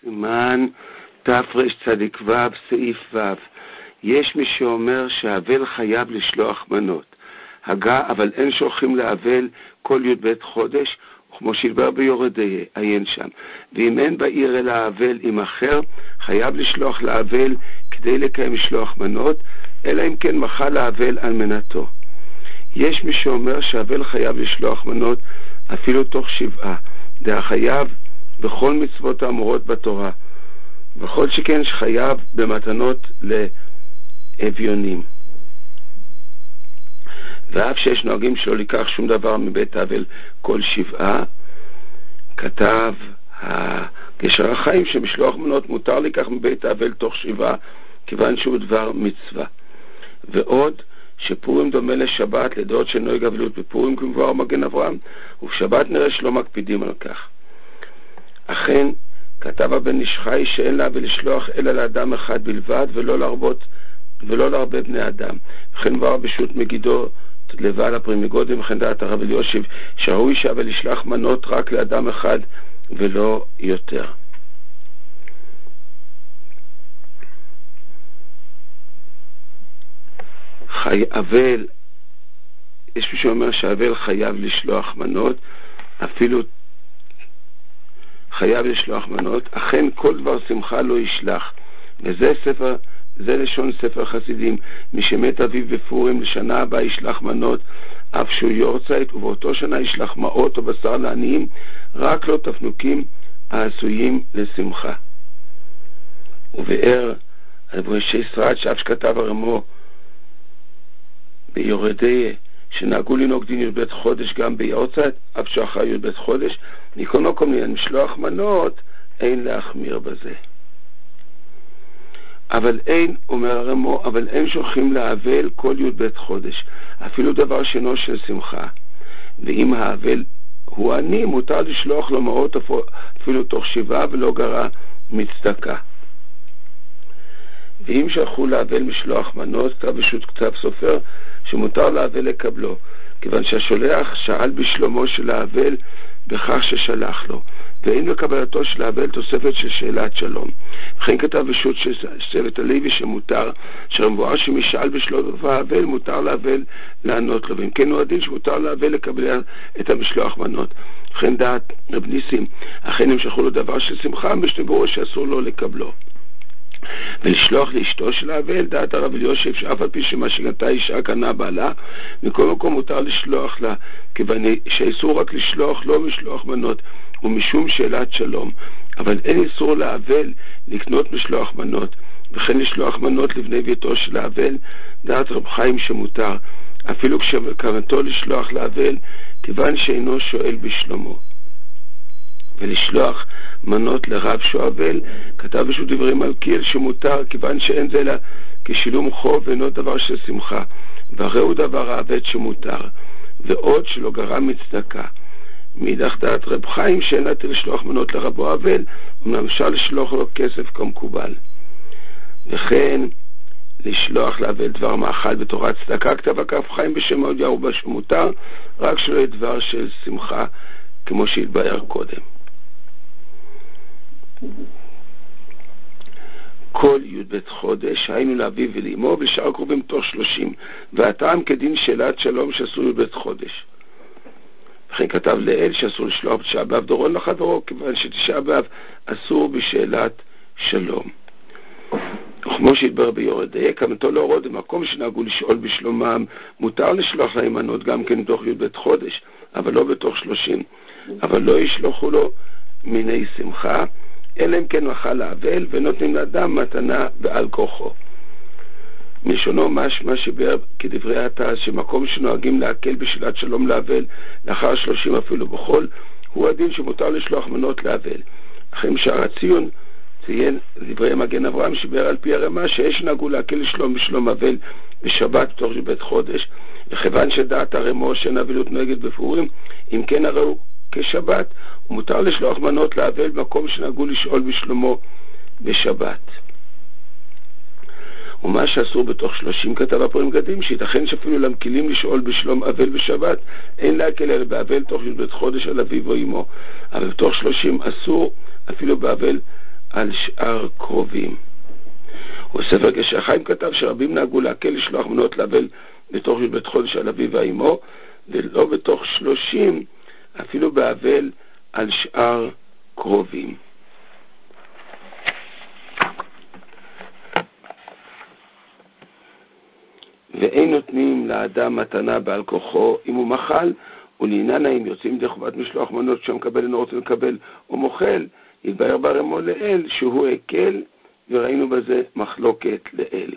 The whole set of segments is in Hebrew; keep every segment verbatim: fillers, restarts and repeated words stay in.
סימן תרצ"ו סעיף ו'. יש מי שאומר שהאבל חייב לשלוח מנות הגה, אבל אין שולחים לאבל כל י' ב' חודש, כמו שהדבר ביורדי עיין שם. ואם אין בעיר אלא האבל עם אחר, חייב לשלוח לאבל כדי לקיים משלוח מנות, אלא אם כן מחל האבל על מנתו. יש מי שאומר שהאבל חייב לשלוח מנות אפילו תוך שבעה, דה חייב בכל מצוות האמורות בתורה, וכל שכן שחייב במתנות לאביונים. ואף שיש נוהגים שלא לקח שום דבר מבית האבל כל שבעה, כתב הגשר החיים שמשלוח מנות מותר לקח מבית האבל תוך שבעה, כיוון שהוא דבר מצווה. ועוד שפורים דומה לשבת, לדעות שנוהג אבלות בפורים כמבואר מגן אברהם, ובשבת נראה שלא מקפידים על כך. אכן כתב הבן איש חי שאין לה ולשלוח אלא לאדם אחד בלבד, ולא להרבות ולא להרבה בני אדם. וכן מבואר בשו"ת מגידו לבעל הפרימיגודים, וכן דעת הרב אלישיב שראוי שהאבל ישלח מנות רק לאדם אחד ולא יותר. חי אבל, יש מי שאומר שהאבל חייב לשלוח מנות, אפילו חייב לשלוח מנות, אכן כל דבר שמחה לא ישלח. וזה ספר, זה לשון ספר חסידים, מי שמת אביו בפורים לשנה הבאה ישלח מנות, אף שהוא יורצייט, ובאותו שנה ישלח מעות או בשר לעניים, רק לא תפנוקים העשויים לשמחה. ובאר רש"י סרט שאף שכתב הרמו ביורדי שנהגו לנהוג דין י' ב' חודש גם ביורצייט, אף שאחר י' ב' חודש, מכל מקום לעניין משלוח מנות אין להחמיר בזה. אבל אין, אומר הרמו, אבל אין שולחים לאבל כל י' ב' חודש, אפילו דבר שאינו של שמחה. ואם האבל הוא עני, מותר לשלוח לו מעות אפילו תוך שבעה ולא גרע מצדקה. ואם שלחו לאבל משלוח מנות, כתב בשו"ת כתב סופר שמותר לאבל לקבלו, כיוון שהשולח שאל בשלומו של האבל בכך ששלח לו, ואין בקבלתו של האבל תוספת של שאלת שלום. וכן כתב בשו"ת של שבט הלוי שמותר, שמבואר שמי שאל בשלום האבל מותר לאבל לענות לו, ואם כן הוא הדין שמותר לאבל לקבל את המשלוח מנות. וכן דעת רב ניסים, אכן הם שלחו לו דבר של שמחה, משתברו שאסור לו לקבלו. ולשלוח לאשתו של האבל, דעת הרב אלישיב שאף על פי שמה שגנתה אישה קנה בעלה, מכל מקום מותר לשלוח לה, כיוון שאיסור רק לשלוח לא משלוח מנות ומשום שאלת שלום, אבל אין איסור לאבל לקנות משלוח מנות, וכן לשלוח מנות לבני ביתו של האבל, דעת רב חיים שמותר, אפילו כשכוונתו לשלוח לאבל, כיוון שאינו שואל בשלומו. ולשלוח מנות לרב שואבל, כתב בשו"ת דברי מלכיאל שמותר, כיוון שאין זה אלא כשילום חוב ואינו דבר של שמחה, והרי הוא דבר האבד שמותר, ועוד שלא גרע מצדקה. מאידך דעת רב חיים שאין לה לשלוח מנות לרבו אבל, אומנם אפשר לשלוח לו כסף כמקובל. וכן לשלוח לאבל דבר מאכל בתורת צדקה, כתב הכף חיים בשם עוד ירובה שמותר, רק שלא יהיה דבר של שמחה כמו שהתבאר קודם. כל י' ב' חודש היינו לאביו ולאמו ושאר קרובים תוך שלושים, והטעם כדין שאלת שלום שאסור י' ב' חודש. וכן כתב לאל שאסור לשלוח בתשעה באב דורון לחברו, כיוון שתשעה באב אסור בשאלת שלום. וכמו שהתברר ביורדי, כוונתו להורות במקום שנהגו לשאול בשלומם, מותר לשלוח להם מנות גם כן בתוך י' ב' חודש, אבל לא בתוך שלושים, אבל לא ישלחו לו מיני שמחה, אלא אם כן מחל לאבל, ונותנים לאדם מתנה בעל כוחו. מלשונו משמע שבאר כדברי התעש שמקום שנוהגים להקל בשאלת שלום לאבל לאחר שלושים אפילו בכל, הוא הדין שמותר לשלוח מנות לאבל. אחרי שער הציון ציין דברי מגן אברהם שבאר על פי הרמה שיש נהגו להקל לשלום בשלום אבל בשבת בתוך י' ב' חודש, וכיוון שדעת הרמו שאין אבלות נוהגת בפורים, אם כן הרי הוא כשבת, ומותר לשלוח מנות לאבל במקום שנהגו לשאול בשלומו בשבת. ומה שאסור בתוך שלושים, כתב הפרימיגודים, שיתכן שאפילו למקילים לשאול בשלום אבל בשבת, אין להקל אלא באבל תוך י' ב' חודש על אביו או אמו, אבל בתוך שלושים אסור אפילו באבל על שאר קרובים. וספר קשרי החיים כתב שרבים נהגו להקל לשלוח מנות לאבל בתוך י"ב חודש על אביו ואמו, ולא בתוך שלושים, אפילו באבל על שאר קרובים. ואין נותנים לאדם מתנה בעל כוחו אם הוא מחל, ולעניין האם יוצאים ידי חובת משלוח מנות שמקבל אינו רוצה לקבל או מוכל, יתבהר ברמו לאל שהוא הקל, וראינו בזה מחלוקת לאל.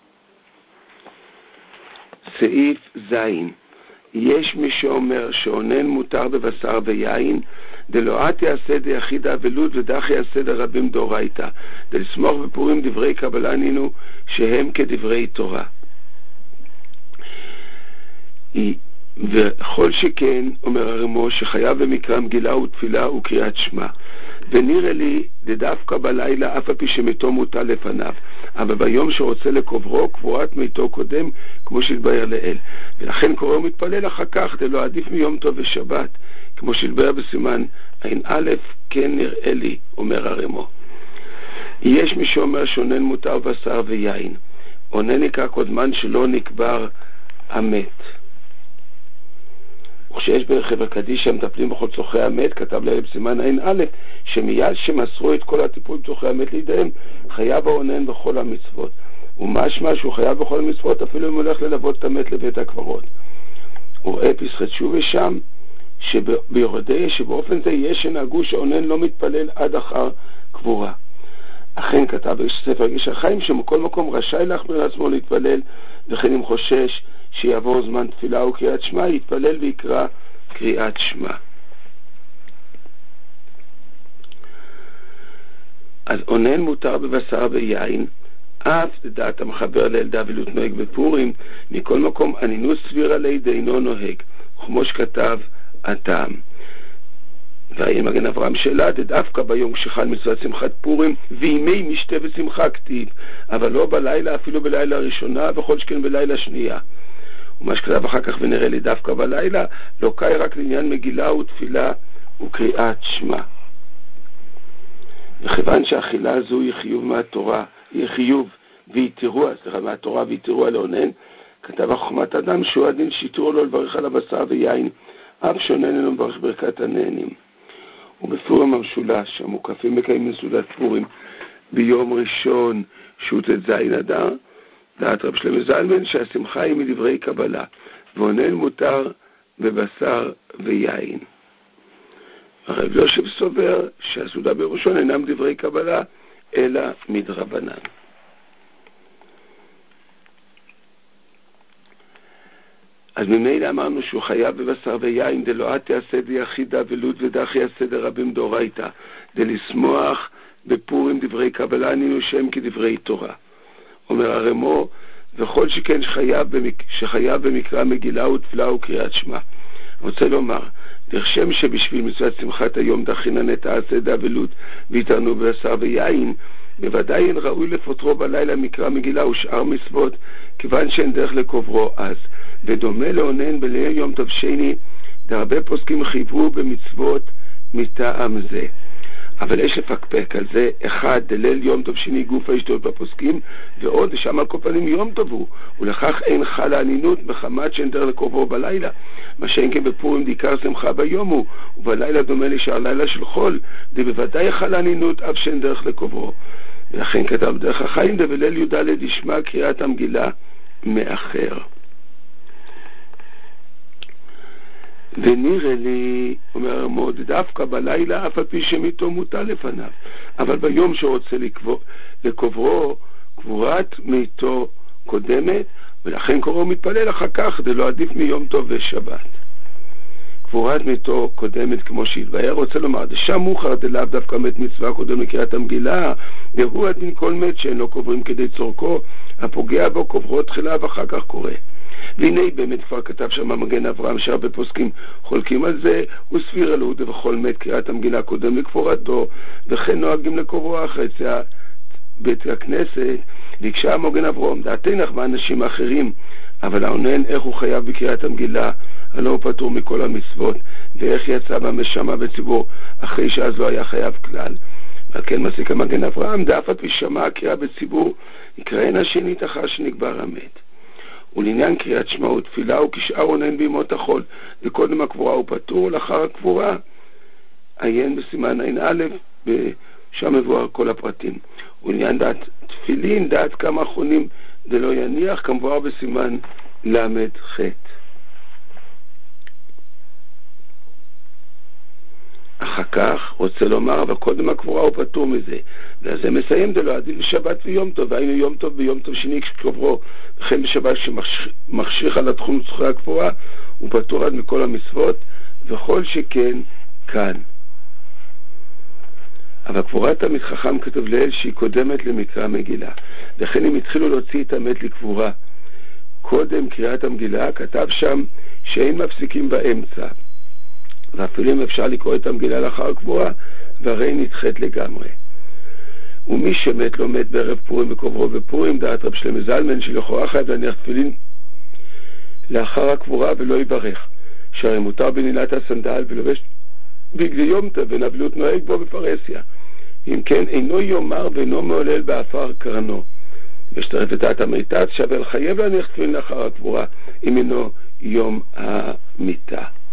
סעיף זין. יש מי שאומר שאונן מותר בבשר ויין, דלועת יעשה דיחיד אבלות ודח יעשה דרבים דאורייתא, דלסמוך בפורים דברי קבלה נינו שהם כדברי תורה. וכל שכן, אומר הרמו, שחייב במקרא מגילה ותפילה וקריאת שמע. ונראה לי דווקא בלילה אף על פי שמתו מוטל לפניו, אבל ביום שרוצה לקוברו קבורת מתו קודם, כמו שהתבהר לאל. ולכן קורא ומתפלל אחר כך, דלא עדיף מיום טוב ושבת, כמו שהתבהר בסימן עין א', כן נראה לי, אומר הרמו. יש מי שאומר שאונן מותר בשר ויין. אונן נקרא קודמן שלא נקבר המת. וכשיש בחברה קדישא מטפלים בכל צורכי המת, כתב לאל בסימן עין א', שמיד שמסרו את כל הטיפול בצורכי המת לידיהם, חייב האונן בכל המצוות. ומשמע שהוא חייב בכל המצוות, אפילו אם הולך ללוות את המת לבית הקברות. וראה פסחת שובה שם, שביורדי שבאופן זה יש שנהגו שאונן לא מתפלל עד אחר קבורה. אכן כתב בספר קשרי החיים שמכל מקום רשאי להחמיר עצמו להתפלל, וכן אם חושש שיעבור זמן תפילה וקריאת שמע, יתפלל ויקרא קריאת שמע. אז אונן מותר בבשר ויין, אף לדעת המחבר לאל דאבלות נוהג בפורים, מכל מקום אנינות סבירה לידי אינו נוהג, כמו שכתב הטעם. והאם מגן אברהם שאלה, דווקא ביום כשחל מצוות שמחת פורים, וימי משתה ושמחה כתיב, אבל לא בלילה, אפילו בלילה הראשונה, וכל שכן בלילה שנייה. ומה שכתב אחר כך ונראה לי דווקא בלילה, לא קאי רק לעניין מגילה ותפילה וקריאת שמע. וכיוון שהאכילה הזו היא חיוב מהתורה, היא חיוב ויתירוע, סליחה, מהתורה ויתירוע לאונן, כתב החוכמת אדם שהוא הדין שיתור לו לברך על הבשר ויין, אף שאונן אינו מברך ברכת הנהנים. ובפורים המשולש, המוקפים מקיימים סעודת פורים ביום ראשון שהוא ט"ז אדר, דעת רב שלמה זלמן שהשמחה היא מדברי קבלה, ואונן מותר בבשר ויין. הרב יושב סובר שהסעודה בראשון אינם דברי קבלה, אלא מדרבנן. אז ממילא אמרנו שהוא חייב בבשר ויין, דלועת יעשה דיחיד אבלות ודח יעשה דרבים דאורייתא, דלשמוח בפורים דברי קבלה נינו שהם כדברי תורה. אומר הרמו, וכל שכן שחייב, במק... שחייב במקרא מגילה ותפילה וקריאת שמע. אני רוצה לומר, דרשם שבשביל מצוות שמחת היום דחינן את העשה דאבלות ויתרנו בבשר ויין, בוודאי אין ראוי לפוטרו בלילה מקרא מגילה ושאר מצוות, כיוון שאין דרך לקוברו אז. ודומה לאונן בליל יום טוב שני, דרבה פוסקים חייבו במצוות מטעם זה. אבל יש לפקפק על זה, אחד, דליל יום טוב שני גוף הישתות בפוסקים, ועוד, שם על כל פנים יום טוב הוא, ולכך אין חלה ענינות מחמת שאין דרך לקוברו בלילה, מה שאין כן בפורים דיקר שמחה ביום הוא, ובלילה דומה לשאר לילה של חול, די בוודאי חלה ענינות אף שאין דרך לקוברו. ולכן כתב דרך החיים, דבליל י"ד ישמע קריאת המגילה מאחר. ונראה לי, אומר הרמו, דווקא בלילה אף על פי שמיתו מוטל לפניו, אבל ביום שרוצה לקבור, לקוברו קבורת מיתו קודמת, ולכן קוראו מתפלל אחר כך, זה לא עדיף מיום טוב ושבת. קבורת מיתו קודמת כמו שהתבהר, רוצה לומר, דשם מוכר דלאו דווקא מת מצווה קודם לקריאת המגילה, והוא הדין כל מת שאין לו קוברים כדי צורכו, הפוגע בו קוברו תחילה ואחר כך קורא. והנה באמת כבר כתב שם מגן אברהם שהרבה פוסקים חולקים על זה, וסביר עלו ובכל מת קריאת המגילה קודם לקבורתו, וכן נוהגים לקוברו אחרי יציאת בית הכנסת. ביקשה מגן אברהם, דעתנך באנשים האחרים, אבל האונן איך הוא חייב בקריאת המגילה, הלא הוא פטור מכל המצוות, ואיך יצא במשמה בציבור אחרי שאז לא היה חייב כלל. ועל כן מסיק המגן אברהם, דאף על פי שמע הקריאה בציבור, יקראן השנית אחר שנקבר המת. ולעניין קריאת שמע ותפילה הוא כשאר עונן בימות החול, וקודם הקבורה הוא פטור, לאחר הקבורה עיין בסימן עין א', שם מבואר כל הפרטים. ולעניין דעת תפילין, דעת כמה אחרונים דלא יניח, כמבואר בסימן למד ח'. אחר כך רוצה לומר, אבל קודם הקבורה הוא פטור מזה, ואז זה מסיים דלא עדיל בשבת ויום טוב, והיינו יום טוב ביום טוב שני כשקברו, וכן בשבת שמחשיך על התחום צורכי הקבורה, הוא פטור עד מכל המצוות, וכל שכן כאן. אבל קבורת המת חכם כתוב לאל שהיא קודמת למקרא המגילה, לכן הם התחילו להוציא את המת לקבורה. קודם קריאת המגילה כתב שם שאין מפסיקים באמצע, ואפילו אם אפשר לקרוא את המגילה לאחר הקבורה, והרי נדחית לגמרי. ומי שמת לא מת בערב פורים בקוברו בפורים, דעת רב שלמה זלמן שלכאורה חייב להניח תפילין לאחר הקבורה ולא יברך, שהרי מותר בנעילת הסנדל ולובש בגדי יום טוב ונבלות נוהג בו בפרהסיה, אם כן אינו יומר ואינו מעולל באפר קרנו. ושטרף את דעת המיטת שווה חייב להניח תפילין לאחר הקבורה אם אינו יום המיטה.